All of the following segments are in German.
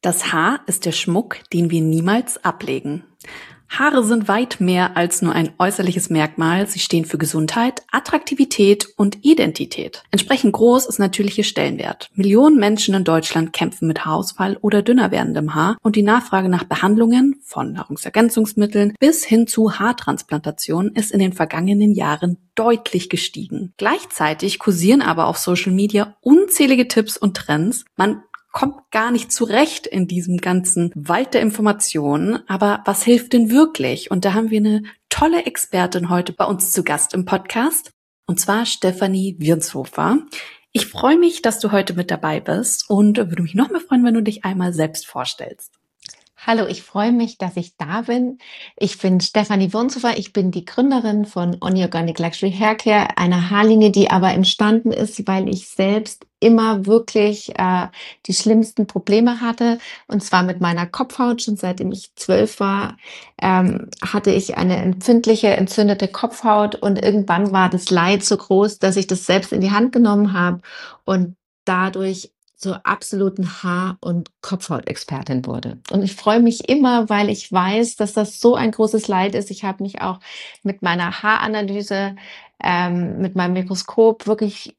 Das Haar ist der Schmuck, den wir niemals ablegen. Haare sind weit mehr als nur ein äußerliches Merkmal. Sie stehen für Gesundheit, Attraktivität und Identität. Entsprechend groß ist natürlich ihr Stellenwert. Millionen Menschen in Deutschland kämpfen mit Haarausfall oder dünner werdendem Haar und die Nachfrage nach Behandlungen von Nahrungsergänzungsmitteln bis hin zu Haartransplantationen ist in den vergangenen Jahren deutlich gestiegen. Gleichzeitig kursieren aber auf Social Media unzählige Tipps und Trends. Man kommt gar nicht zurecht in diesem ganzen Wald der Informationen. Aber was hilft denn wirklich? Und da haben wir eine tolle Expertin heute bei uns zu Gast im Podcast, und zwar Stefanie Wirnshofer. Ich freue mich, dass du heute mit dabei bist und würde mich noch mehr freuen, wenn du dich einmal selbst vorstellst. Hallo, ich freue mich, dass ich da bin. Ich bin Stefanie Wirnshofer. Ich bin die Gründerin von Only Organic Luxury Haircare, einer Haarlinie, die aber entstanden ist, weil ich selbst immer wirklich die schlimmsten Probleme hatte. Und zwar mit meiner Kopfhaut. Schon seitdem ich 12 war, hatte ich eine empfindliche, entzündete Kopfhaut. Und irgendwann war das Leid so groß, dass ich das selbst in die Hand genommen habe und dadurch zur absoluten Haar- und Kopfhautexpertin wurde. Und ich freue mich immer, weil ich weiß, dass das so ein großes Leid ist. Ich habe mich auch mit meiner Haaranalyse, mit meinem Mikroskop wirklich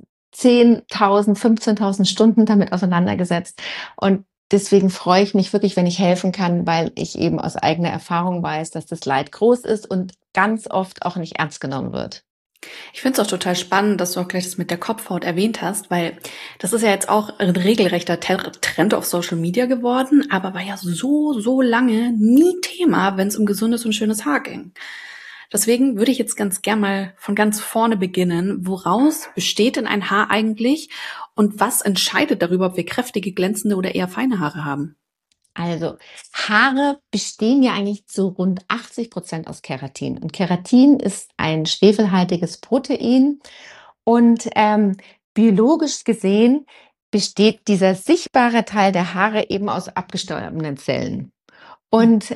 10.000, 15.000 Stunden damit auseinandergesetzt. Und deswegen freue ich mich wirklich, wenn ich helfen kann, weil ich eben aus eigener Erfahrung weiß, dass das Leid groß ist und ganz oft auch nicht ernst genommen wird. Ich finde es auch total spannend, dass du auch gleich das mit der Kopfhaut erwähnt hast, weil das ist ja jetzt auch ein regelrechter Trend auf Social Media geworden, aber war ja so lange nie Thema, wenn es um gesundes und schönes Haar ging. Deswegen würde ich jetzt ganz gern mal von ganz vorne beginnen. Woraus besteht denn ein Haar eigentlich und was entscheidet darüber, ob wir kräftige, glänzende oder eher feine Haare haben? Also, Haare bestehen ja eigentlich zu rund 80% aus Keratin. Und Keratin ist ein schwefelhaltiges Protein. Und biologisch gesehen besteht dieser sichtbare Teil der Haare eben aus abgestorbenen Zellen. Und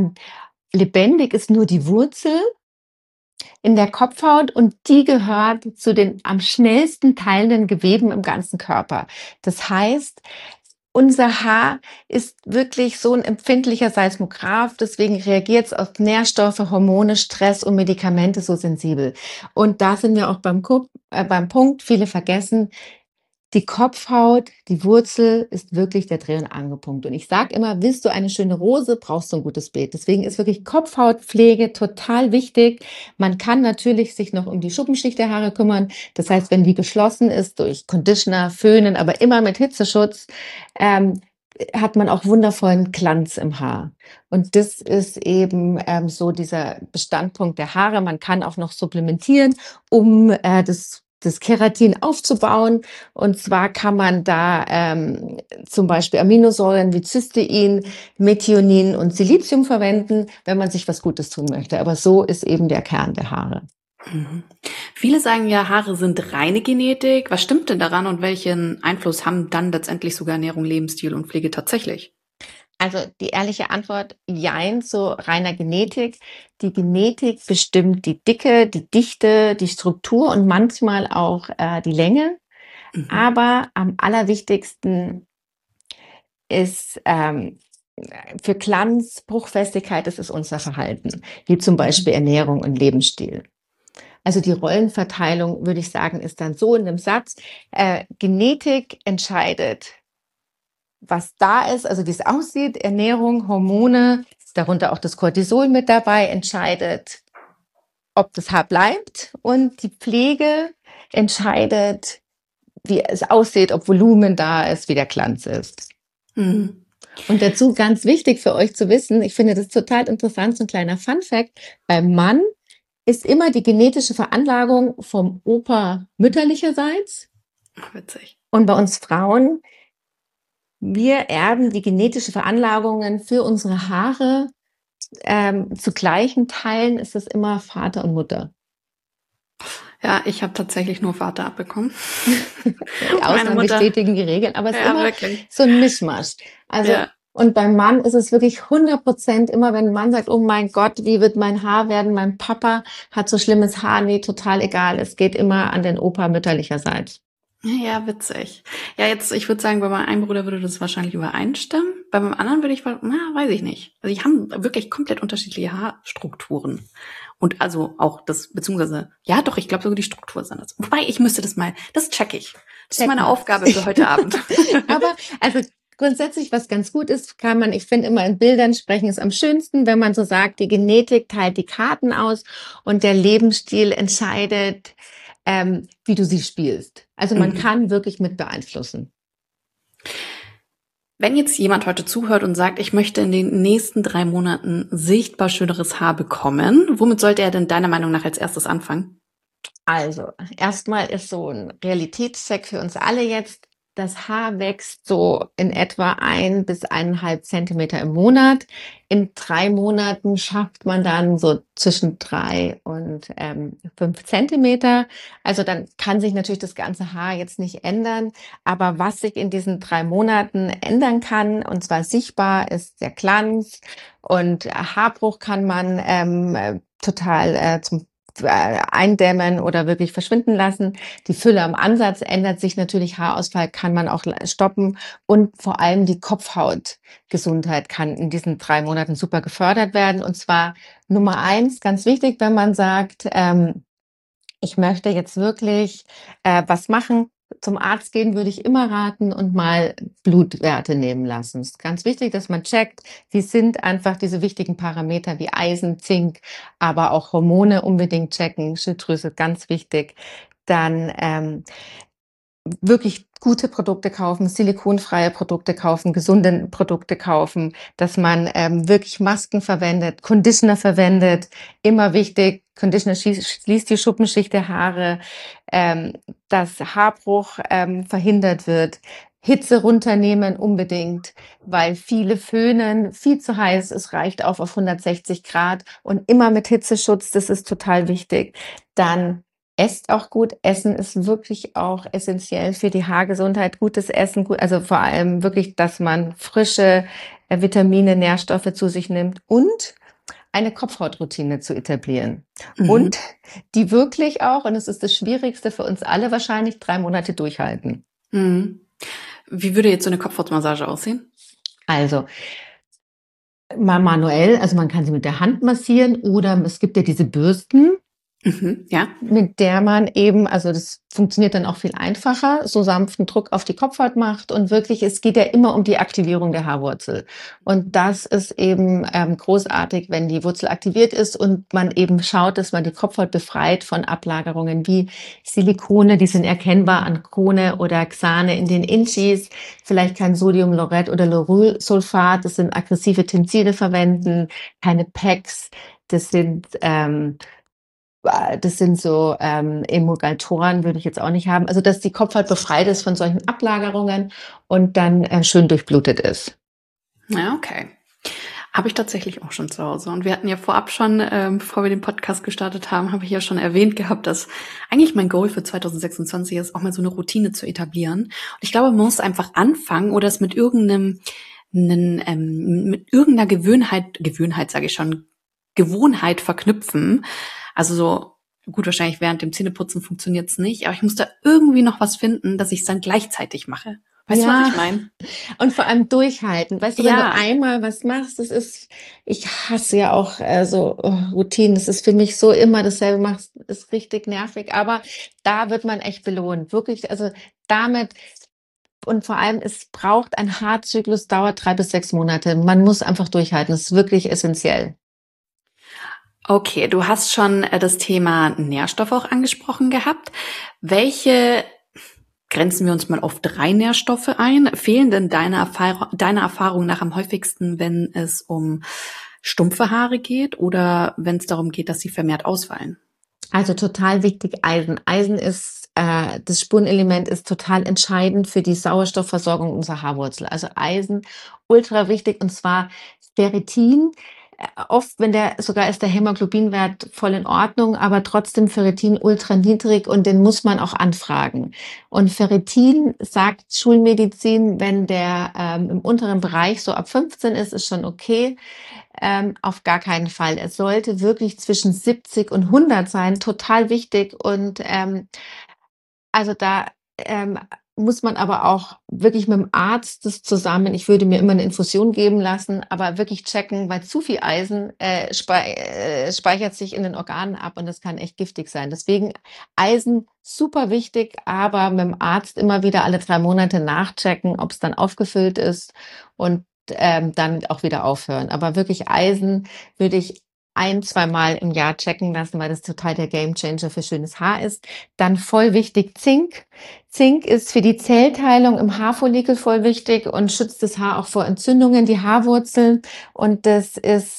lebendig ist nur die Wurzel in der Kopfhaut und die gehört zu den am schnellsten teilenden Geweben im ganzen Körper. Das heißt, unser Haar ist wirklich so ein empfindlicher Seismograph, deswegen reagiert es auf Nährstoffe, Hormone, Stress und Medikamente so sensibel. Und da sind wir auch beim Punkt, viele vergessen, die Kopfhaut, die Wurzel ist wirklich der Dreh- und Angelpunkt. Und ich sage immer, willst du eine schöne Rose, brauchst du ein gutes Beet. Deswegen ist wirklich Kopfhautpflege total wichtig. Man kann natürlich sich noch um die Schuppenschicht der Haare kümmern. Das heißt, wenn die geschlossen ist durch Conditioner, Föhnen, aber immer mit Hitzeschutz, hat man auch wundervollen Glanz im Haar. Und das ist eben so dieser Bestandpunkt der Haare. Man kann auch noch supplementieren, um das Keratin aufzubauen. Und zwar kann man da zum Beispiel Aminosäuren wie Cystein, Methionin und Silizium verwenden, wenn man sich was Gutes tun möchte. Aber so ist eben der Kern der Haare. Mhm. Viele sagen ja, Haare sind reine Genetik. Was stimmt denn daran und welchen Einfluss haben dann letztendlich sogar Ernährung, Lebensstil und Pflege tatsächlich? Also die ehrliche Antwort, jein, zu reiner Genetik. Die Genetik bestimmt die Dicke, die Dichte, die Struktur und manchmal auch die Länge. Mhm. Aber am allerwichtigsten ist für Glanz, Bruchfestigkeit, das ist unser Verhalten, wie zum Beispiel Ernährung und Lebensstil. Also die Rollenverteilung, würde ich sagen, ist dann so in einem Satz. Genetik entscheidet, was da ist, also wie es aussieht, Ernährung, Hormone, darunter auch das Cortisol mit dabei, entscheidet, ob das Haar bleibt, und die Pflege entscheidet, wie es aussieht, ob Volumen da ist, wie der Glanz ist. Mhm. Und dazu ganz wichtig für euch zu wissen, ich finde das total interessant, so ein kleiner Fun-Fact: Beim Mann ist immer die genetische Veranlagung vom Opa mütterlicherseits, Ach, witzig. und bei uns Frauen, wir erben die genetische Veranlagungen für unsere Haare. Zu gleichen Teilen ist es immer Vater und Mutter. Ja, ich habe tatsächlich nur Vater abbekommen. Die Meine Ausnahmen Mutter, bestätigen die Regeln, aber es ist ja, immer wirklich. so ein Mischmasch. Also, Ja. und beim Mann ist es wirklich 100%, immer wenn ein Mann sagt, oh mein Gott, wie wird mein Haar werden? Mein Papa hat so schlimmes Haar. Nee, total egal. Es geht immer an den Opa mütterlicherseits. Ja, witzig. Ja, jetzt, ich würde sagen, bei meinem einen Bruder würde das wahrscheinlich übereinstimmen. Bei meinem anderen würde ich, weiß ich nicht. Also die haben wirklich komplett unterschiedliche Haarstrukturen. Und also auch das, beziehungsweise, ja doch, ich glaube sogar die Struktur ist anders. Wobei, ich müsste das check ich. Das ist Check meine mal. Aufgabe für heute Abend. Aber also grundsätzlich, was ganz gut ist, kann man, ich finde immer in Bildern sprechen ist am schönsten, wenn man so sagt, die Genetik teilt die Karten aus und der Lebensstil entscheidet, wie du sie spielst. Also man Mhm. kann wirklich mit beeinflussen. Wenn jetzt jemand heute zuhört und sagt, ich möchte in den nächsten 3 Monaten sichtbar schöneres Haar bekommen, womit sollte er denn deiner Meinung nach als erstes anfangen? Also, erstmal ist so ein Realitätscheck für uns alle jetzt. Das Haar wächst so in etwa 1 bis 1,5 Zentimeter im Monat. In 3 Monaten schafft man dann so zwischen 3 und 5 Zentimeter. Also, dann kann sich natürlich das ganze Haar jetzt nicht ändern. Aber was sich in diesen 3 Monaten ändern kann, und zwar sichtbar, ist der Glanz und Haarbruch kann man total zum eindämmen oder wirklich verschwinden lassen. Die Fülle am Ansatz ändert sich natürlich, Haarausfall kann man auch stoppen und vor allem die Kopfhautgesundheit kann in diesen 3 Monaten super gefördert werden. Und zwar Nummer eins, ganz wichtig, wenn man sagt, ich möchte jetzt wirklich was machen. Zum Arzt gehen würde ich immer raten und mal Blutwerte nehmen lassen. Es ist ganz wichtig, dass man checkt, wie sind einfach diese wichtigen Parameter wie Eisen, Zink, aber auch Hormone unbedingt checken, Schilddrüse, ganz wichtig. Dann wirklich gute Produkte kaufen, silikonfreie Produkte kaufen, gesunde Produkte kaufen, dass man wirklich Masken verwendet, Conditioner verwendet. Immer wichtig, Conditioner schließt die Schuppenschicht der Haare, ähm, dass Haarbruch verhindert wird. Hitze runternehmen unbedingt, weil viele föhnen, viel zu heiß, es reicht auf 160 Grad und immer mit Hitzeschutz, das ist total wichtig. Dann esst auch gut. Essen ist wirklich auch essentiell für die Haargesundheit. Gutes Essen, also vor allem wirklich, dass man frische Vitamine, Nährstoffe zu sich nimmt und eine Kopfhautroutine zu etablieren. Und Mhm. die wirklich auch, und es ist das Schwierigste für uns alle wahrscheinlich, 3 Monate durchhalten. Mhm. Wie würde jetzt so eine Kopfhautmassage aussehen? Also mal manuell, also man kann sie mit der Hand massieren oder es gibt ja diese Bürsten, Mhm. Ja. mit der man eben, also das funktioniert dann auch viel einfacher, so sanften Druck auf die Kopfhaut macht und wirklich, es geht ja immer um die Aktivierung der Haarwurzel. Und das ist eben großartig, wenn die Wurzel aktiviert ist und man eben schaut, dass man die Kopfhaut befreit von Ablagerungen wie Silikone, die sind erkennbar an Krone oder Xane in den Inchis, vielleicht kein Sodiumlauret oder Laurylsulfat, das sind aggressive Tenside verwenden, keine Packs, das sind so Emulgatoren würde ich jetzt auch nicht haben. Also, dass die Kopfhaut befreit ist von solchen Ablagerungen und dann schön durchblutet ist. Ja, okay. Habe ich tatsächlich auch schon zu Hause. Und wir hatten ja vorab schon, bevor wir den Podcast gestartet haben, habe ich ja schon erwähnt gehabt, dass eigentlich mein Goal für 2026 ist, auch mal so eine Routine zu etablieren. Und ich glaube, man muss einfach anfangen oder es mit mit irgendeiner Gewohnheit sage ich schon, Gewohnheit verknüpfen. Also so, gut, wahrscheinlich während dem Zähneputzen funktioniert es nicht, aber ich muss da irgendwie noch was finden, dass ich es dann gleichzeitig mache. Weißt du, was Ja, ich meine? und vor allem durchhalten. Weißt du, wenn du Ja. einmal was machst, ich hasse ja auch so Routinen. Das ist für mich so immer dasselbe machst, ist richtig nervig. Aber da wird man echt belohnt. Wirklich, also damit und vor allem, es braucht ein Haarzyklus, dauert 3 bis 6 Monate. Man muss einfach durchhalten. Das ist wirklich essentiell. Okay, du hast schon das Thema Nährstoffe auch angesprochen gehabt. Welche grenzen wir uns mal auf 3 Nährstoffe ein? Fehlen denn deiner Erfahrung nach am häufigsten, wenn es um stumpfe Haare geht oder wenn es darum geht, dass sie vermehrt ausfallen? Also total wichtig Eisen. Eisen ist, das Spurenelement ist total entscheidend für die Sauerstoffversorgung unserer Haarwurzel. Also Eisen, ultra wichtig und zwar Ferritin. Oft, wenn sogar ist der Hämoglobinwert voll in Ordnung, aber trotzdem Ferritin ultra niedrig und den muss man auch anfragen. Und Ferritin sagt Schulmedizin, wenn der im unteren Bereich so ab 15 ist schon okay. Auf gar keinen Fall. Es sollte wirklich zwischen 70 und 100 sein, total wichtig. Und also da muss man aber auch wirklich mit dem Arzt das zusammen, ich würde mir immer eine Infusion geben lassen, aber wirklich checken, weil zu viel Eisen, speichert sich in den Organen ab und das kann echt giftig sein. Deswegen Eisen super wichtig, aber mit dem Arzt immer wieder alle 3 Monate nachchecken, ob es dann aufgefüllt ist und, dann auch wieder aufhören. Aber wirklich Eisen würde ich ein zweimal im Jahr checken lassen, weil das total der Gamechanger für schönes Haar ist. Dann voll wichtig Zink. Zink ist für die Zellteilung im Haarfollikel voll wichtig und schützt das Haar auch vor Entzündungen, die Haarwurzeln. Und das ist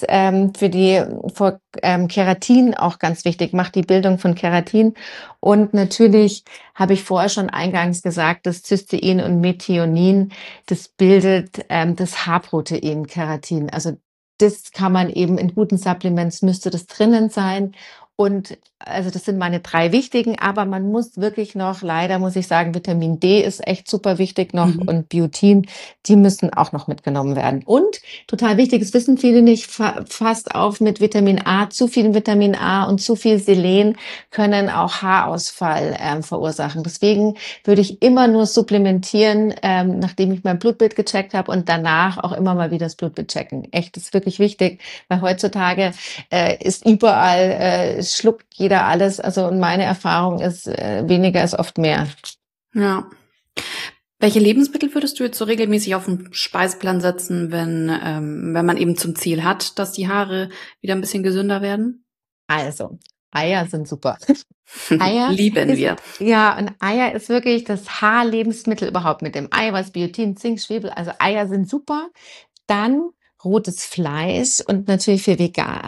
vor Keratin auch ganz wichtig, macht die Bildung von Keratin. Und natürlich habe ich vorher schon eingangs gesagt, das Cystein und Methionin, das bildet das Haarprotein Keratin. Also das kann man eben in guten Supplements, müsste das drinnen sein. Und also das sind meine 3 wichtigen, aber man muss wirklich noch, leider muss ich sagen, Vitamin D ist echt super wichtig noch Mhm. und Biotin, die müssen auch noch mitgenommen werden. Und total wichtig, das wissen viele nicht, fast auf mit Vitamin A. Zu viel Vitamin A und zu viel Selen können auch Haarausfall verursachen. Deswegen würde ich immer nur supplementieren, nachdem ich mein Blutbild gecheckt habe und danach auch immer mal wieder das Blutbild checken. Echt, das ist wirklich wichtig, weil heutzutage ist überall, schluckt jeder alles. Also und meine Erfahrung ist, weniger ist oft mehr. Ja. Welche Lebensmittel würdest du jetzt so regelmäßig auf den Speiseplan setzen, wenn man eben zum Ziel hat, dass die Haare wieder ein bisschen gesünder werden? Also, Eier sind super. Eier Lieben ist wir. ja, und Eier ist wirklich das Haarlebensmittel überhaupt mit dem Eiweiß, Biotin, Zink, Schwefel. Also Eier sind super. Dann rotes Fleisch und natürlich für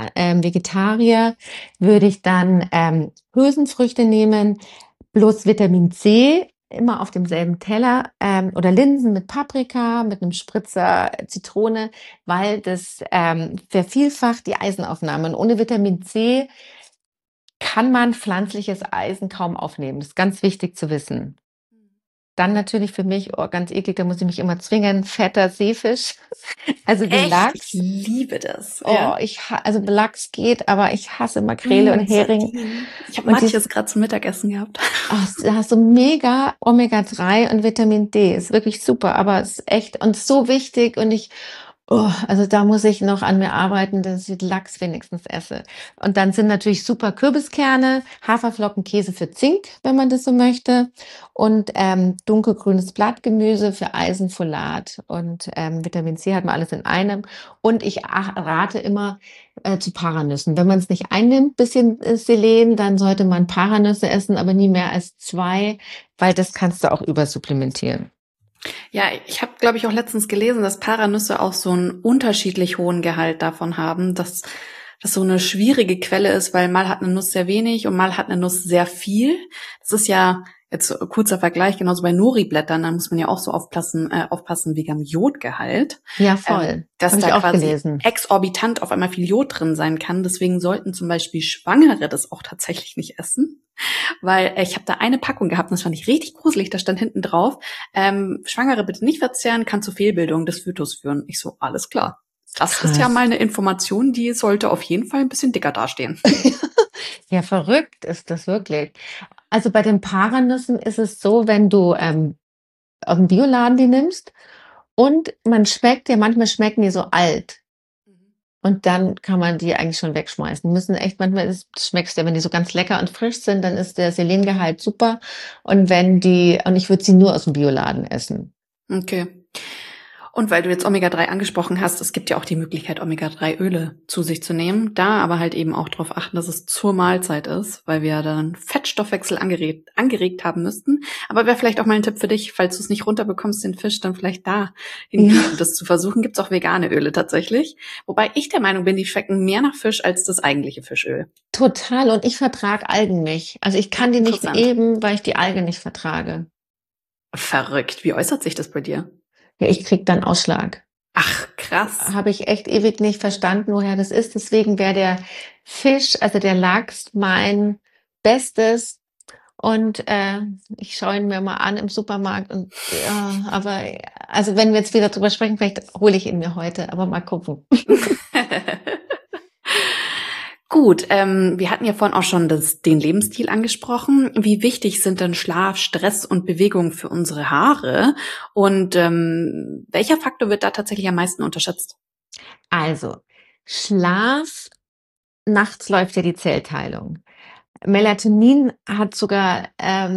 Vegetarier würde ich dann Hülsenfrüchte nehmen, bloß Vitamin C immer auf demselben Teller oder Linsen mit Paprika, mit einem Spritzer Zitrone, weil das vervielfacht die Eisenaufnahme. Und ohne Vitamin C kann man pflanzliches Eisen kaum aufnehmen. Das ist ganz wichtig zu wissen. Dann natürlich für mich, oh, ganz eklig, da muss ich mich immer zwingen, fetter Seefisch, also wie Echt? Ich Lachs. liebe das. Oh, Ja. also Lachs geht, aber ich hasse Makrele und Hering. Sardinen. Ich habe Und Matjes gerade zum Mittagessen gehabt. da hast du mega Omega-3 und Vitamin D. Ist wirklich super, aber es ist echt und so wichtig und also da muss ich noch an mir arbeiten, dass ich Lachs wenigstens esse. Und dann sind natürlich super Kürbiskerne, Haferflocken, Käse für Zink, wenn man das so möchte. Und dunkelgrünes Blattgemüse für Eisenfolat. Und Vitamin C hat man alles in einem. Und ich rate immer zu Paranüssen. Wenn man es nicht einnimmt, bisschen Selen, dann sollte man Paranüsse essen, aber nie mehr als 2, weil das kannst du auch übersupplementieren. Ja, ich habe, glaube ich, auch letztens gelesen, dass Paranüsse auch so einen unterschiedlich hohen Gehalt davon haben, dass das so eine schwierige Quelle ist, weil mal hat eine Nuss sehr wenig und mal hat eine Nuss sehr viel. Das ist ja jetzt kurzer Vergleich, genauso bei Nori-Blättern, da muss man ja auch so aufpassen wegen dem Jodgehalt, Ja, voll. dass Habe da ich auch quasi gelesen. exorbitant auf einmal viel Jod drin sein kann. Deswegen sollten zum Beispiel Schwangere das auch tatsächlich nicht essen. Weil ich habe da eine Packung gehabt und das fand ich richtig gruselig. Da stand hinten drauf, Schwangere bitte nicht verzehren, kann zu Fehlbildung des Fötus führen. Ich so, alles klar. Das ist ja Krass. mal eine Information, die sollte auf jeden Fall ein bisschen dicker dastehen. Ja, verrückt ist das wirklich. Also bei den Paranüssen ist es so, wenn du aus dem Bioladen die nimmst und man schmeckt ja, manchmal schmecken die so alt. Und dann kann man die eigentlich schon wegschmeißen. Müssen echt, manchmal schmeckst du ja, wenn die so ganz lecker und frisch sind, dann ist der Selengehalt super. Und und ich würde sie nur aus dem Bioladen essen. Okay. Und weil du jetzt Omega-3 angesprochen hast, es gibt ja auch die Möglichkeit, Omega-3-Öle zu sich zu nehmen. Da aber halt eben auch darauf achten, dass es zur Mahlzeit ist, weil wir dann Fettstoffwechsel angeregt haben müssten. Aber wäre vielleicht auch mal ein Tipp für dich, falls du es nicht runterbekommst, den Fisch, dann vielleicht da hingehen, Ja, das zu versuchen. Gibt's auch vegane Öle tatsächlich. Wobei ich der Meinung bin, die schmecken mehr nach Fisch als das eigentliche Fischöl. total. Und ich vertrage Algen nicht. Also ich kann die nicht Interessant. nehmen, weil ich die Alge nicht vertrage. Verrückt. Wie äußert sich das bei dir? Ja, ich krieg dann Ausschlag. Ach, krass. Habe ich echt ewig nicht verstanden, woher das ist. Deswegen wäre der Fisch, also der Lachs, mein Bestes. Und ich schaue ihn mir mal an im Supermarkt. Und ja, aber also wenn wir jetzt wieder drüber sprechen, vielleicht hole ich ihn mir heute, aber mal gucken. Gut, wir hatten ja vorhin auch schon den Lebensstil angesprochen. Wie wichtig sind denn Schlaf, Stress und Bewegung für unsere Haare? Und welcher Faktor wird da tatsächlich am meisten unterschätzt? Also, Schlaf, nachts läuft ja die Zellteilung. Melatonin hat sogar,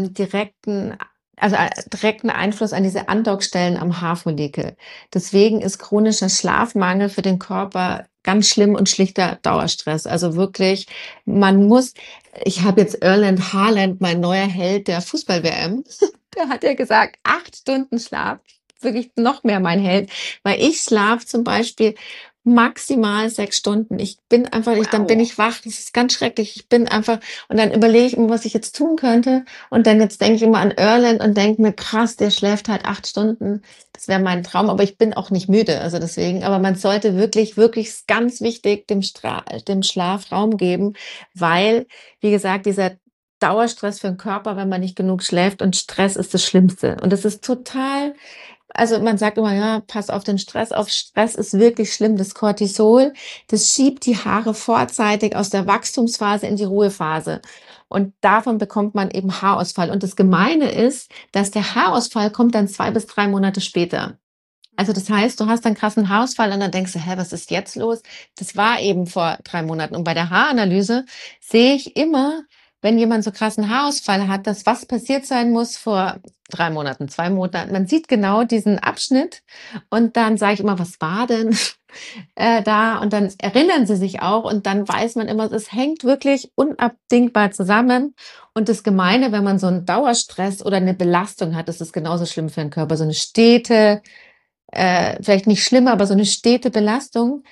direkten Einfluss an diese Andockstellen am Haarfollikel. Deswegen ist chronischer Schlafmangel für den Körper ganz schlimm und schlichter Dauerstress. Also wirklich, man muss ich habe jetzt Erland Haaland, mein neuer Held der Fußball-WM, der hat ja gesagt, 8 Stunden Schlaf, wirklich noch mehr mein Held, weil ich schlafe zum Beispiel maximal 6 Stunden. Ich bin einfach dann bin Wow. ich wach. Das ist ganz schrecklich. Ich bin einfach und dann überlege ich mir, was ich jetzt tun könnte. Und dann jetzt denke ich immer an Erland und denke mir: „Krass, der schläft halt 8 Stunden." Das wäre mein Traum, aber ich bin auch nicht müde, also deswegen. Aber man sollte wirklich, wirklich ist ganz wichtig, dem Schlaf Raum geben, weil, wie gesagt, dieser Dauerstress für den Körper, wenn man nicht genug schläft und Stress ist das Schlimmste. Und das ist total man sagt immer: „Ja, pass auf den Stress auf." Stress ist wirklich schlimm. Das Cortisol, das schiebt die Haare vorzeitig aus der Wachstumsphase in die Ruhephase. Und davon bekommt man eben Haarausfall. Und das Gemeine ist, dass der Haarausfall kommt dann 2 bis 3 Monate später. Also, das heißt, du hast dann krassen Haarausfall und dann denkst du: „Hä, was ist jetzt los?" Das war eben vor 3 Monaten. Und bei der Haaranalyse sehe ich immer, wenn jemand so krassen Haarausfall hat, dass was passiert sein muss vor 3 Monaten, 2 Monaten. Man sieht genau diesen Abschnitt und dann sage ich immer: „Was war denn, da?" Und dann erinnern sie sich auch und dann weiß man immer, es hängt wirklich unabdingbar zusammen. Und das Gemeine, wenn man so einen Dauerstress oder eine Belastung hat, ist es genauso schlimm für den Körper. So eine stete vielleicht nicht schlimm, aber so eine stete Belastung.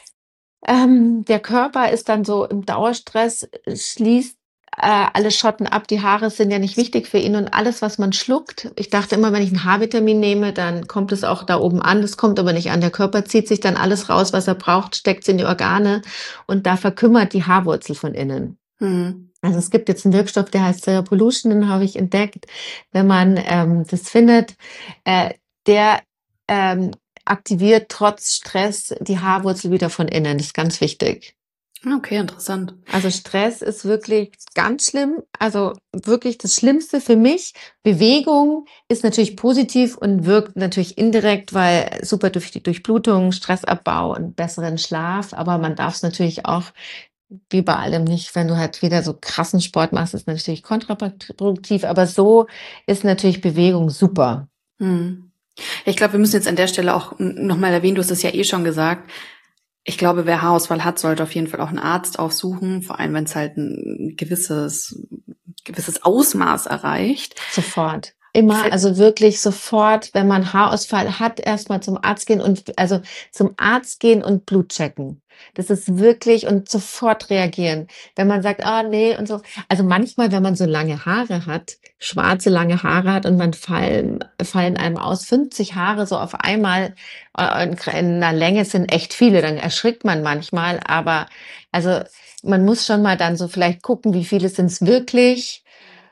Der Körper ist dann so im Dauerstress, schließt, alle Schotten ab. Die Haare sind ja nicht wichtig für ihn und alles, was man schluckt ich dachte immer, wenn ich ein Haarvitamin nehme, dann kommt es auch da oben an. Das kommt aber nicht an. Der Körper zieht sich dann alles raus, was er braucht, steckt's in die Organe und da verkümmert die Haarwurzel von innen. Mhm. Also, es gibt jetzt einen Wirkstoff, der heißt Cerebolution, den habe ich entdeckt. Wenn man, das findet, äh, der, ähm, aktiviert trotz Stress die Haarwurzel wieder von innen. Das ist ganz wichtig. Okay, interessant. Also, Stress ist wirklich ganz schlimm, also, wirklich das Schlimmste für mich. Bewegung ist natürlich positiv und wirkt natürlich indirekt, weil super durch die Durchblutung, Stressabbau und besseren Schlaf, aber man darf es natürlich auch wie bei allem nicht, wenn du halt wieder so krassen Sport machst, ist natürlich kontraproduktiv, aber so ist natürlich Bewegung super. Mhm. Ja, ich glaube, wir müssen jetzt an der Stelle auch noch mal erwähnen, du hast es ja eh schon gesagt. Ich glaube, wer Haarausfall hat, sollte auf jeden Fall auch einen Arzt aufsuchen, vor allem wenn es halt ein gewisses Ausmaß erreicht. Sofort. Immer, Fällt also wirklich sofort, wenn man Haarausfall hat, erstmal zum Arzt gehen zum Arzt gehen und Blut checken. Das ist wirklich und sofort reagieren. Wenn man sagt: „Ah, ne" und so. Also, manchmal, wenn man so lange Haare hat, schwarze, lange Haare hat und fallen einem aus 50 Haare so auf einmal, in 'ner Länge sind echt viele, dann erschrickt man manchmal, aber also, man muss schon mal dann so vielleicht gucken, wie viele sind's wirklich.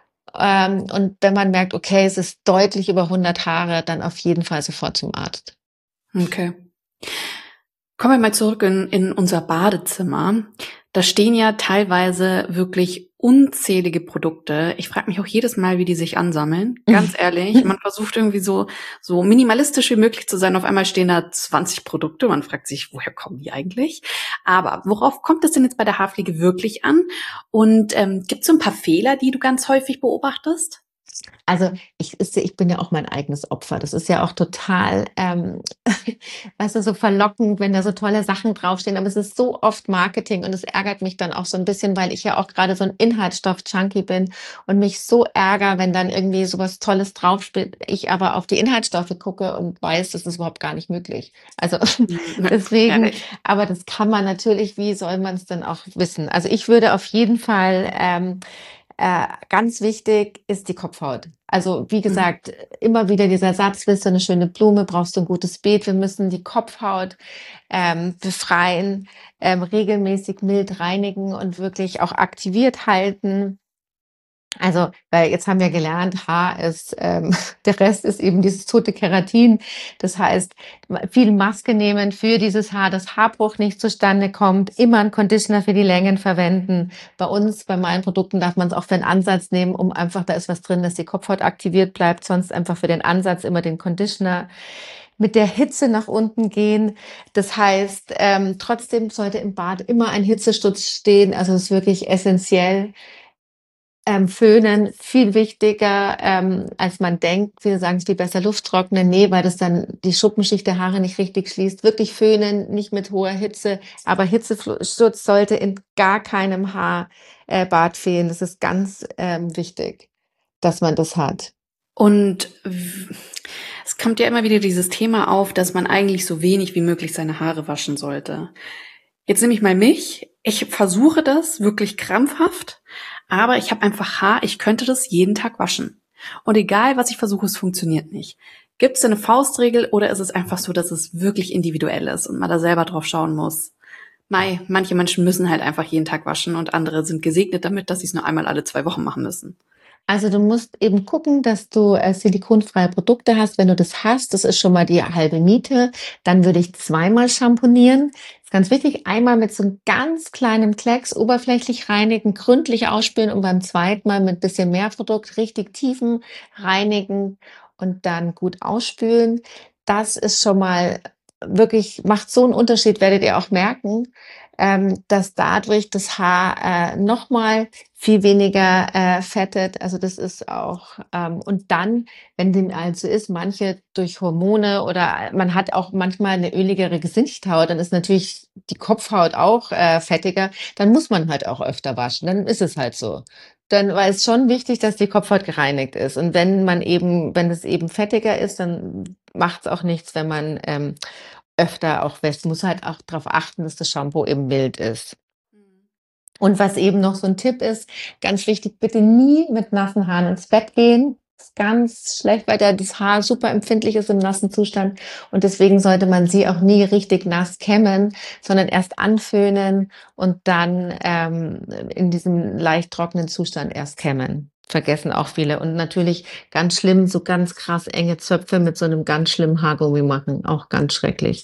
Und wenn man merkt, okay, es ist deutlich über 100 Haare, dann auf jeden Fall sofort zum Arzt. okay. Kommen wir mal zurück in unser Badezimmer. Da stehen ja teilweise wirklich unzählige Produkte. Ich frage mich auch jedes Mal, wie die sich ansammeln. Ganz ehrlich, man versucht irgendwie so minimalistisch wie möglich zu sein. Auf einmal stehen da 20 Produkte. Man fragt sich, woher kommen die eigentlich? Aber worauf kommt es denn jetzt bei der Haarpflege wirklich an? Und gibt es so ein paar Fehler, die du ganz häufig beobachtest? Also, ich bin ja auch mein eigenes Opfer. Das ist ja auch total, weißt du, so verlockend, wenn da so tolle Sachen draufstehen, aber es ist so oft Marketing und es ärgert mich dann auch so ein bisschen, weil ich ja auch gerade so ein Inhaltsstoff-Junkie bin und mich so ärgere, wenn dann irgendwie so was Tolles draufsteht, ich aber auf die Inhaltsstoffe gucke und weiß, das ist überhaupt gar nicht möglich. Also, deswegen Ehrlich. aber das kann man natürlich wie soll man es denn auch wissen? Also, ich würde auf jeden Fall, ganz wichtig ist die Kopfhaut. Also, wie Mhm. gesagt, immer wieder dieser Satz: „Willst du eine schöne Blume, brauchst du ein gutes Beet." Wir müssen die Kopfhaut, befreien, regelmäßig mild reinigen und wirklich auch aktiviert halten. Also, weil jetzt haben wir gelernt, Haar ist, der Rest ist eben dieses tote Keratin. Das heißt, viel Maske nehmen für dieses Haar, dass Haarbruch nicht zustande kommt, immer einen Conditioner für die Längen verwenden. Bei uns, bei meinen Produkten darf man es auch für 'n Ansatz nehmen, um einfach da ist was drin, dass die Kopfhaut aktiviert bleibt, sonst einfach für den Ansatz immer den Conditioner. Mit der Hitze nach unten gehen. Das heißt, trotzdem sollte im Bad immer ein Hitzestutz stehen. Also, es ist wirklich essentiell. Föhnen viel wichtiger, als man denkt. Viele sagen, es ist viel besser Luft trocknen. Ne, weil das dann die Schuppenschicht der Haare nicht richtig schließt. Wirklich föhnen, nicht mit hoher Hitze, aber Hitzestutz sollte in gar keinem Bad fehlen. Das ist ganz, wichtig, dass man das hat. Und es kommt ja immer wieder dieses Thema auf, dass man eigentlich so wenig wie möglich seine Haare waschen sollte. Jetzt nehme ich mal mich. Ich versuche das wirklich krampfhaft, aber ich habe einfach Haar, ich könnte das jeden Tag waschen. Und egal, was ich versuche, es funktioniert nicht. Gibt es da eine Faustregel oder ist es einfach so, dass es wirklich individuell ist und man da selber drauf schauen muss? Manche Menschen müssen halt einfach jeden Tag waschen und andere sind gesegnet damit, dass sie es nur einmal alle 2 Wochen machen müssen. Also, du musst eben gucken, dass du, silikonfreie Produkte hast. Wenn du das hast, das ist schon mal die halbe Miete. Dann würde ich zweimal shampoonieren. Ist ganz wichtig, einmal mit so 'nem ganz kleinen Klecks oberflächlich reinigen, gründlich ausspülen und beim zweiten Mal mit bisschen mehr Produkt richtig tiefen reinigen und dann gut ausspülen. Das ist schon mal wirklich macht so 'n Unterschied, werdet ihr auch merken, dass dadurch das Haar, noch mal viel weniger, fettet. Also, das ist auch und dann, wenn dem also ist, manche durch Hormone oder man hat auch manchmal eine öligere Gesichtshaut, dann ist natürlich die Kopfhaut auch, fettiger, dann muss man halt auch öfter waschen. Dann ist es halt so. Dann weil es schon wichtig, dass die Kopfhaut gereinigt ist. Und wenn es eben fettiger ist, dann macht es auch nichts, wenn man, öfter auch wäscht. Muss halt auch darauf achten, dass das Shampoo eben mild ist. Und was eben noch so 'n Tipp ist, ganz wichtig, bitte nie mit nassen Haaren ins Bett gehen. Ist ganz schlecht, weil da das Haar super empfindlich ist im nassen Zustand und deswegen sollte man sie auch nie richtig nass kämmen, sondern erst anföhnen und dann, in diesem leicht trockenen Zustand erst kämmen. Vergessen auch viele. Und natürlich ganz schlimm, so ganz krass enge Zöpfe mit so 'nem ganz schlimmen Haargummi machen, auch ganz schrecklich.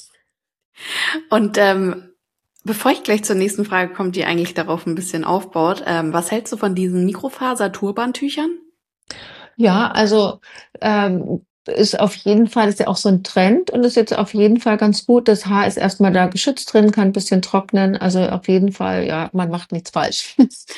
Und bevor ich gleich zur nächsten Frage komme, die eigentlich darauf ein bisschen aufbaut, was hältst du von diesen Mikrofaser-Turban-Tüchern? Ja, also, ist auf jeden Fall ist ja auch so 'n Trend und ist jetzt auf jeden Fall ganz gut. Das Haar ist erst mal da geschützt drin, kann 'n bisschen trocknen. Also, auf jeden Fall, ja, man macht nichts falsch.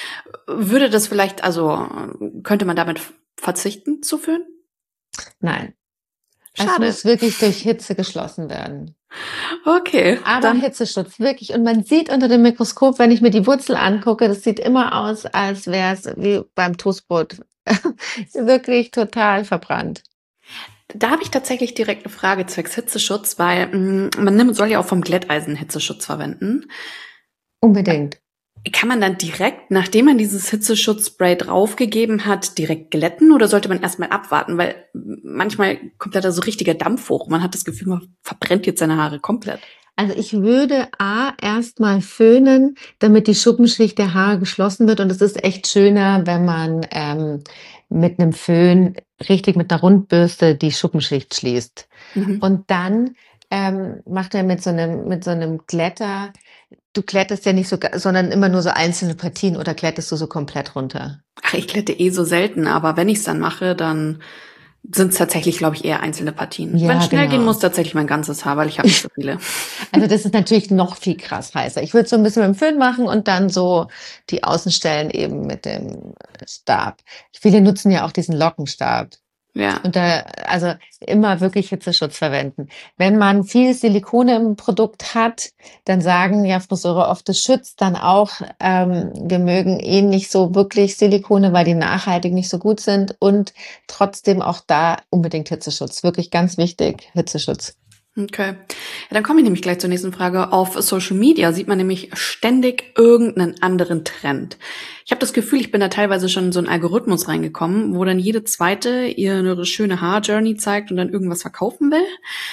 Würde das vielleicht könnte man damit verzichten zu föhnen? Nein, es Schade. muss wirklich durch Hitze geschlossen werden. Okay, Aber dann Hitzeschutz, wirklich. Und man sieht unter dem Mikroskop, wenn ich mir die Wurzel angucke, das sieht immer aus, als wäre es wie beim Toastbrot. Wirklich total verbrannt. da habe ich tatsächlich direkt eine Frage zwecks Hitzeschutz, weil, soll ja auch vom Glätteisen Hitzeschutz verwenden. Unbedingt. Kann man dann direkt, nachdem man dieses Hitzeschutzspray draufgegeben hat, direkt glätten oder sollte man erst mal abwarten? Weil manchmal kommt ja da so richtiger Dampf hoch. Man hat das Gefühl, man verbrennt jetzt seine Haare komplett. Also, ich würde erst mal föhnen, damit die Schuppenschicht der Haare geschlossen wird und es ist echt schöner, wenn man, mit 'nem Föhn richtig mit 'ner Rundbürste die Schuppenschicht schließt. Mhm. Und dann, macht er mit so 'nem Glätter du glättest ja nicht so sondern immer nur so einzelne Partien oder glättest du so komplett runter? Ach, ich glätte eh so selten, aber wenn ich's dann mache, dann sind's tatsächlich, glaube ich, eher einzelne Partien. Wenn's Ja, schnell gehen genau. muss, tatsächlich mein ganzes Haar, weil ich habe nicht so viele. Also, das ist natürlich noch viel krass heißer. Ich würde so 'n bisschen mit dem Föhn machen und dann so die Außenstellen eben mit dem Stab. Viele nutzen ja auch diesen Lockenstab. Ja. Und da also, immer wirklich Hitzeschutz verwenden. Wenn man viel Silikone im Produkt hat, dann sagen ja Friseure oft, das schützt dann auch. Wir mögen eh nicht so wirklich Silikone, weil die nachhaltig nicht so gut sind und trotzdem auch da unbedingt Hitzeschutz. Wirklich ganz wichtig, Hitzeschutz. Okay. Ja, dann komme ich nämlich gleich zur nächsten Frage. Auf Social Media sieht man nämlich ständig irgendeinen anderen Trend. Ich habe das Gefühl, ich bin da teilweise schon in so einen Algorithmus reingekommen, wo dann jede zweite ihr eine schöne Haarjourney zeigt und dann irgendwas verkaufen will.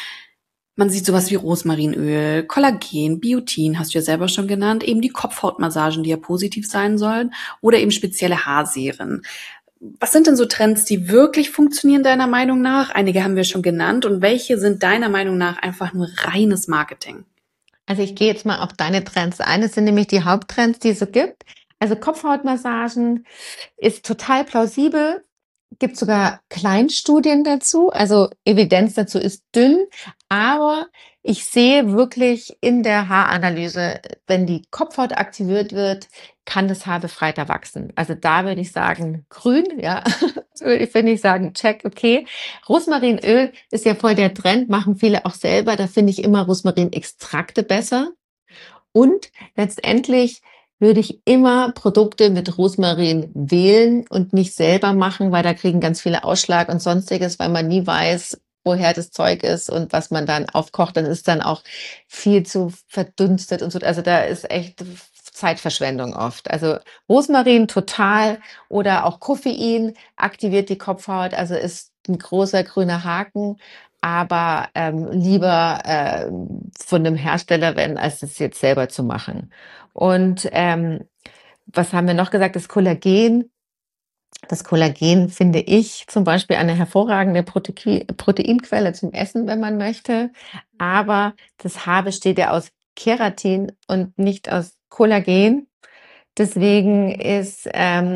Man sieht sowas wie Rosmarinöl, Kollagen, Biotin, hast du ja selber schon genannt, eben die Kopfhautmassagen, die ja positiv sein sollen, oder eben spezielle Haarserien. Was sind denn so Trends, die wirklich funktionieren deiner Meinung nach? Einige haben wir schon genannt. Und welche sind deiner Meinung nach einfach nur reines Marketing? Also ich gehe jetzt mal auf deine Trends ein. Das sind nämlich die Haupttrends, die es so gibt. Also Kopfhautmassagen ist total plausibel. Gibt sogar Kleinstudien dazu. Also Evidenz dazu ist dünn, aber ich sehe wirklich in der Haaranalyse, wenn die Kopfhaut aktiviert wird, kann das Haar befreiter wachsen. Also da würde ich sagen, grün, ja, finde ich sagen, check, okay. Rosmarinöl ist ja voll der Trend, machen viele auch selber. Da finde ich immer Rosmarinextrakte besser. Und letztendlich würde ich immer Produkte mit Rosmarin wählen und nicht selber machen, weil da kriegen ganz viele Ausschlag und Sonstiges, weil man nie weiß, woher das Zeug ist und was man dann aufkocht, dann ist dann auch viel zu verdunstet und so. Also da ist echt Zeitverschwendung oft. Also Rosmarin total oder auch Koffein aktiviert die Kopfhaut, also ist ein großer grüner Haken, aber lieber von einem Hersteller, wenn, als das jetzt selber zu machen. Und was haben wir noch gesagt? Das Kollagen. Das Kollagen finde ich zum Beispiel eine hervorragende Proteinquelle zum Essen, wenn man möchte. Aber das Haar besteht ja aus Keratin und nicht aus Kollagen. Deswegen ist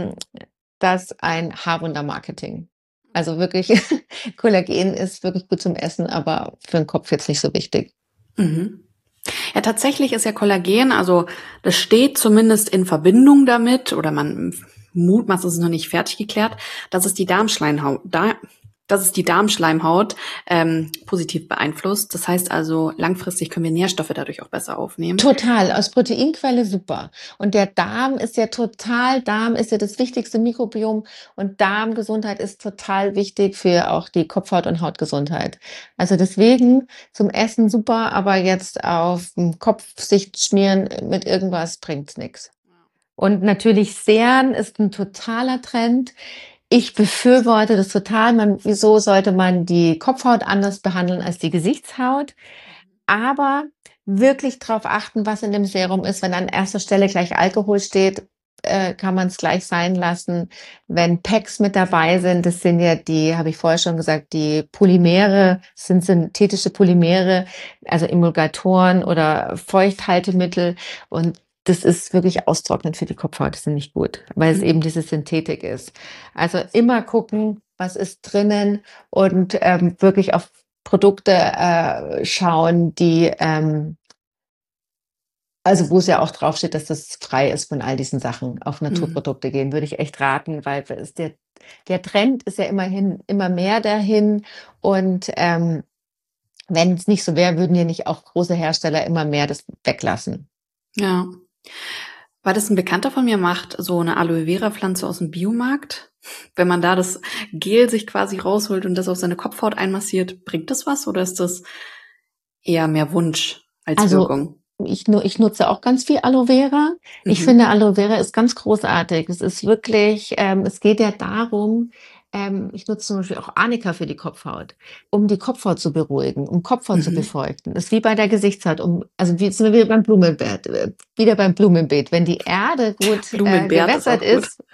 das ein Haarwunder-Marketing. Also wirklich, Kollagen ist wirklich gut zum Essen, aber für den Kopf jetzt nicht so wichtig. Mhm. Ja, tatsächlich ist ja Kollagen, also das steht zumindest in Verbindung damit, oder man mutmaßt, es ist noch nicht fertig geklärt, dass es die Darmschleimhaut positiv beeinflusst. Das heißt also, langfristig können wir Nährstoffe dadurch auch besser aufnehmen. Total, aus Proteinquelle super. Und der Darm ist ja das wichtigste Mikrobiom und Darmgesundheit ist total wichtig für auch die Kopfhaut- und Hautgesundheit. Also deswegen zum Essen super, aber jetzt auf den Kopf sich schmieren mit irgendwas bringt's nix. Und natürlich Seren ist ein totaler Trend. Ich befürworte das total. Wieso sollte man die Kopfhaut anders behandeln als die Gesichtshaut? Aber wirklich drauf achten, was in dem Serum ist. Wenn an erster Stelle gleich Alkohol steht, kann man es gleich sein lassen. Wenn Packs mit dabei sind, das sind ja die, habe ich vorher schon gesagt, die Polymere, sind synthetische Polymere, also Emulgatoren oder Feuchthaltemittel. Und das ist wirklich austrocknend für die Kopfhaut. Das ist nicht gut, weil es eben diese Synthetik ist. Also immer gucken, was ist drinnen und wirklich auf Produkte schauen, die, also wo es ja auch draufsteht, dass das frei ist von all diesen Sachen, auf Mhm. Naturprodukte gehen, würde ich echt raten, weil der Trend ist ja immerhin immer mehr dahin. Und wenn es nicht so wäre, würden ja nicht auch große Hersteller immer mehr das weglassen. Ja. Weil das ein Bekannter von mir macht, so eine Aloe-Vera-Pflanze aus dem Biomarkt. Wenn man da das Gel sich quasi rausholt und das auf seine Kopfhaut einmassiert, bringt das was oder ist das eher mehr Wunsch als Also Wirkung? ich nutze auch ganz viel Aloe Vera. Ich Mhm. finde, Aloe Vera ist ganz großartig. Es ist wirklich, es geht ja darum, ich nutze zum Beispiel auch Arnika für die Kopfhaut, um die Kopfhaut zu beruhigen, um Kopfhaut zu Mhm. befeuchten. Das ist wie bei der Gesichtshaut, also wie sind wir wieder beim Blumenbeet, wieder beim Blumenbeet. Wenn die Erde gut Blumenbeert ist gewässert auch gut. ist,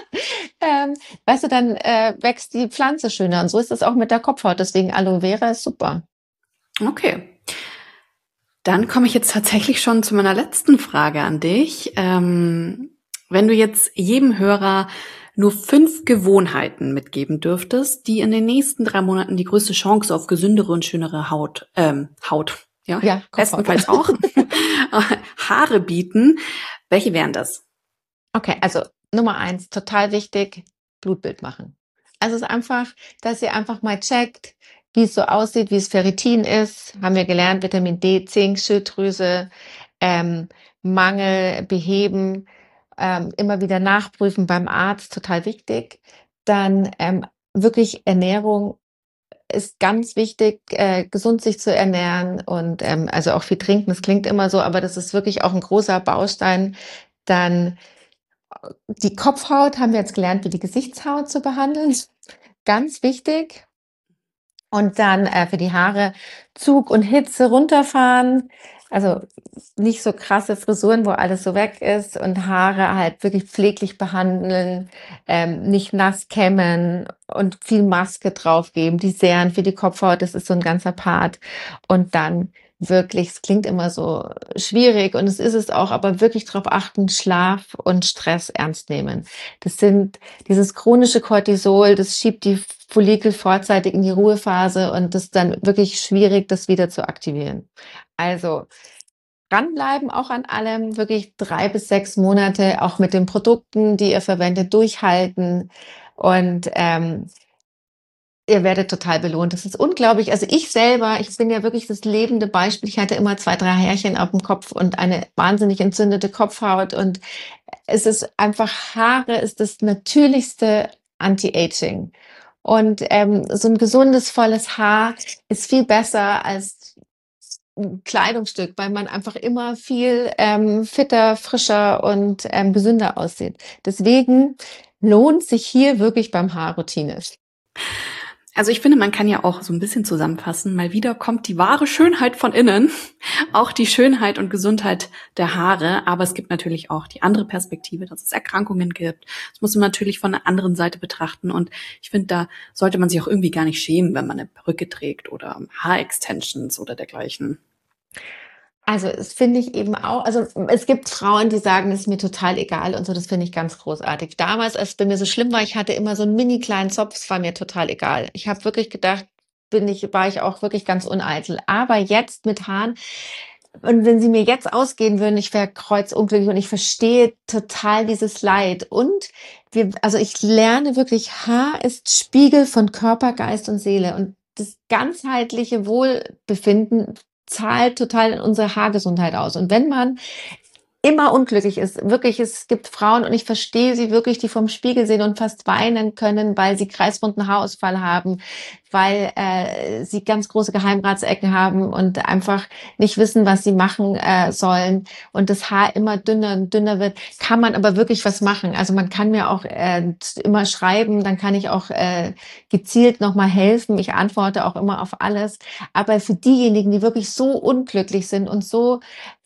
weißt du, dann wächst die Pflanze schöner. Und so ist es auch mit der Kopfhaut. Deswegen Aloe Vera ist super. Okay. Dann komme ich jetzt tatsächlich schon zu meiner letzten Frage an dich. Wenn du jetzt jedem Hörer nur 5 Gewohnheiten mitgeben dürftest, die in den nächsten 3 Monaten die größte Chance auf gesündere und schönere Haut, ja, Ja, Kopfhaut. bestenfalls auch, Haare bieten, welche wären das? Okay, also Nummer eins, total wichtig, Blutbild machen. Also es ist einfach, dass ihr einfach mal checkt, wie es so aussieht, wie es Ferritin ist. Haben wir gelernt, Vitamin D, Zink, Schilddrüse, ähm, Mangel beheben, immer wieder nachprüfen beim Arzt, total wichtig. Dann wirklich Ernährung ist ganz wichtig, gesund sich zu ernähren und also auch viel trinken. Das klingt immer so, aber das ist wirklich auch ein großer Baustein. Dann die Kopfhaut haben wir jetzt gelernt, wie die Gesichtshaut zu behandeln. Ganz wichtig. Und dann für die Haare Zug und Hitze runterfahren. Also nicht so krasse Frisuren, wo alles so weg ist und Haare halt wirklich pfleglich behandeln, nicht nass kämmen und viel Maske drauf geben. Die Serien für die Kopfhaut, das ist so ein ganzer Part. Und dann wirklich, es klingt immer so schwierig und es ist es auch, aber wirklich darauf achten, Schlaf und Stress ernst nehmen. Das sind dieses chronische Cortisol, das schiebt die Follikel vorzeitig in die Ruhephase und das ist dann wirklich schwierig, das wieder zu aktivieren. Also dranbleiben auch an allem, wirklich 3 bis 6 Monate auch mit den Produkten, die ihr verwendet, durchhalten und, ihr werdet total belohnt. Das ist unglaublich. Also, ich selber, ich bin ja wirklich das lebende Beispiel. Ich hatte immer 2, 3 Härchen auf dem Kopf und eine wahnsinnig entzündete Kopfhaut und es ist einfach Haare ist das natürlichste Anti-Aging. Und, so ein gesundes, volles Haar ist viel besser als 'n Kleidungsstück, weil man einfach immer viel, fitter, frischer und, gesünder aussieht. Deswegen lohnt sich hier wirklich beim Haarroutine. Also ich finde, man kann ja auch so ein bisschen zusammenfassen, mal wieder kommt die wahre Schönheit von innen, auch die Schönheit und Gesundheit der Haare, aber es gibt natürlich auch die andere Perspektive, dass es Erkrankungen gibt. Das muss man natürlich von der anderen Seite betrachten und ich finde, da sollte man sich auch irgendwie gar nicht schämen, wenn man eine Perücke trägt oder Haarextensions oder dergleichen. Also, das finde ich eben auch also, es gibt Frauen, die sagen: „Das ist mir total egal“ und so, das finde ich ganz großartig. Damals, als es bei mir so schlimm war, ich hatte immer so 'n mini kleinen Zopf, es war mir total egal. Ich habe wirklich gedacht war ich auch wirklich ganz uneitel. Aber jetzt mit Haaren und wenn sie mir jetzt ausgehen würden, ich wäre kreuzunglücklich und ich verstehe total dieses Leid. Und ich lerne wirklich, Haar ist Spiegel von Körper, Geist und Seele. Und das ganzheitliche Wohlbefinden zahlt total in unsere Haargesundheit aus. Und wenn man immer unglücklich ist. Wirklich, es gibt Frauen und ich verstehe sie wirklich, die vorm Spiegel sehen und fast weinen können, weil sie kreisrunden Haarausfall haben, weil, sie ganz große Geheimratsecken haben und einfach nicht wissen, was sie machen, sollen und das Haar immer dünner und dünner wird, kann man aber wirklich was machen. Also, man kann mir auch, immer schreiben, dann kann ich auch, gezielt noch mal helfen. Ich antworte auch immer auf alles. Aber für diejenigen, die wirklich so unglücklich sind und so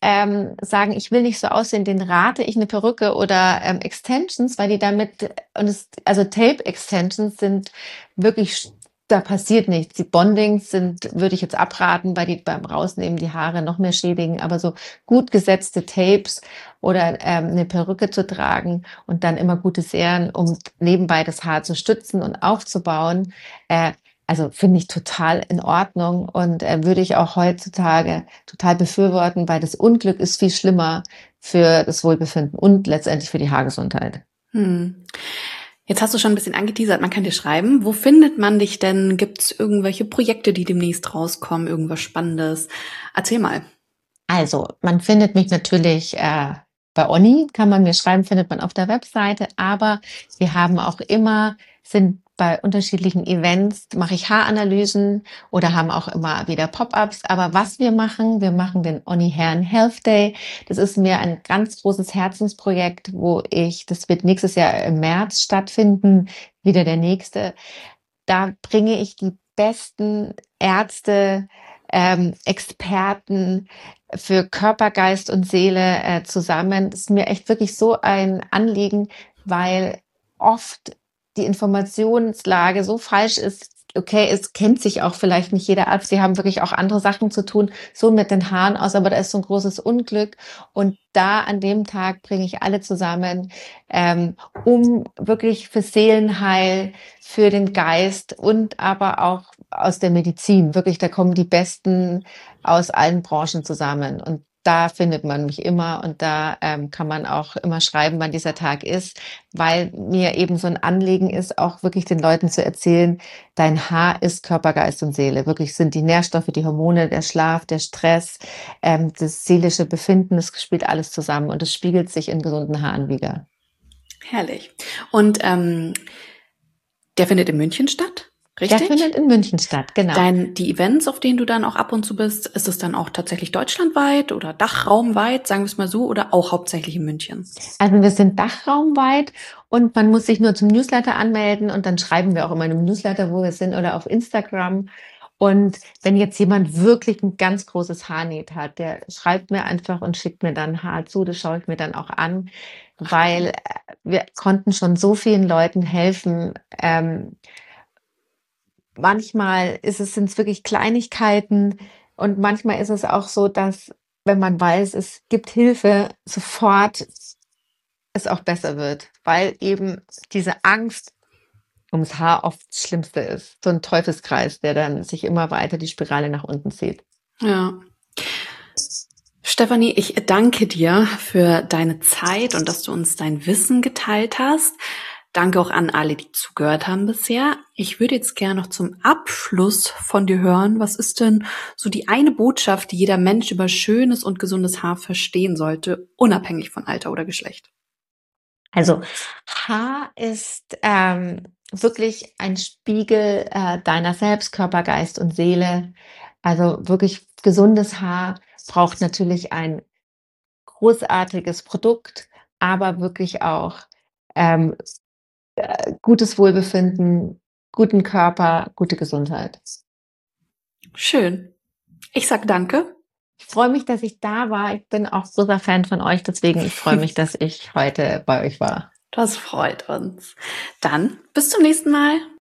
sagen, ich will nicht so aussehen, den rate ich eine Perücke oder, Extensions, weil die damit also Tape Extensions sind wirklich da passiert nichts. Die Bondings würde ich jetzt abraten, weil die beim Rausnehmen die Haare noch mehr schädigen, aber so gut gesetzte Tapes oder, 'ne Perücke zu tragen und dann immer gute Serien, um nebenbei das Haar zu stützen und aufzubauen, also, finde ich total in Ordnung und, würde ich auch heutzutage total befürworten, weil das Unglück ist viel schlimmer für das Wohlbefinden und letztendlich für die Haargesundheit. Hm. Jetzt hast du schon ein bisschen angeteasert, man kann dir schreiben. Wo findet man dich denn? Gibt's irgendwelche Projekte, die demnächst rauskommen, irgendwas Spannendes? Erzähl mal. Also, man findet mich natürlich, bei Oni kann man mir schreiben, findet man auf der Webseite, aber wir haben auch immer sind bei unterschiedlichen Events mache ich Haaranalysen oder haben auch immer wieder Pop-ups. Aber was wir machen den Oni Hair and Health Day. Das ist mir ein ganz großes Herzensprojekt, das wird nächstes Jahr im März stattfinden, wieder der nächste. Da bringe ich die besten Ärzte, Experten für Körper, Geist und Seele, zusammen. Das ist mir echt wirklich so ein Anliegen, weil oft die Informationslage so falsch ist. Okay, es kennt sich auch vielleicht nicht jeder Arzt, die haben wirklich auch andere Sachen zu tun, so mit den Haaren aus, aber da ist so ein großes Unglück. Und da an dem Tag bringe ich alle zusammen, um wirklich für Seelenheil, für den Geist und aber auch aus der Medizin. Wirklich, da kommen die Besten aus allen Branchen zusammen. Und da findet man mich immer und da kann man auch immer schreiben, wann dieser Tag ist, weil mir eben so ein Anliegen ist, auch wirklich den Leuten zu erzählen, dein Haar ist Körper, Geist und Seele. Wirklich sind die Nährstoffe, die Hormone, der Schlaf, der Stress, das seelische Befinden, das spielt alles zusammen und es spiegelt sich in gesunden Haaren wider. Herrlich. Und, der findet in München statt, Der richtig? findet in München statt, genau. Die Events, auf denen du dann auch ab und zu bist, ist es dann auch tatsächlich deutschlandweit oder dachraumweit, sagen wir es mal so, oder auch hauptsächlich in München? Also, wir sind dachraumweit und man muss sich nur zum Newsletter anmelden und dann schreiben wir auch immer in 'nem Newsletter, wo wir sind oder auf Instagram. Und wenn jetzt jemand wirklich ein ganz großes Haarnet hat, der schreibt mir einfach und schickt mir dann Haar zu. Das schaue ich mir dann auch an, Ach weil, cool. wir konnten schon so vielen Leuten helfen. Manchmal sind's wirklich Kleinigkeiten und manchmal ist es auch so, dass, wenn man weiß, es gibt Hilfe, sofort es auch besser wird, weil eben diese Angst ums Haar oft das Schlimmste ist. So 'n Teufelskreis, der dann sich immer weiter die Spirale nach unten zieht. Ja. Stefanie, ich danke dir für deine Zeit und dass du uns dein Wissen geteilt hast. Danke auch an alle, die zugehört haben bisher. Ich würde jetzt gerne noch zum Abschluss von dir hören. Was ist denn so die eine Botschaft, die jeder Mensch über schönes und gesundes Haar verstehen sollte, unabhängig von Alter oder Geschlecht? Also, Haar ist, wirklich ein Spiegel, deiner selbst, Körper, Geist und Seele. Also, wirklich gesundes Haar braucht natürlich ein großartiges Produkt, aber wirklich auch, ähm, gutes Wohlbefinden, guten Körper, gute Gesundheit. Schön. Ich sag danke. Ich freue mich, dass ich da war. Ich bin auch großer Fan von euch, deswegen ich freue mich, dass ich heute bei euch war. Das freut uns. Dann bis zum nächsten Mal.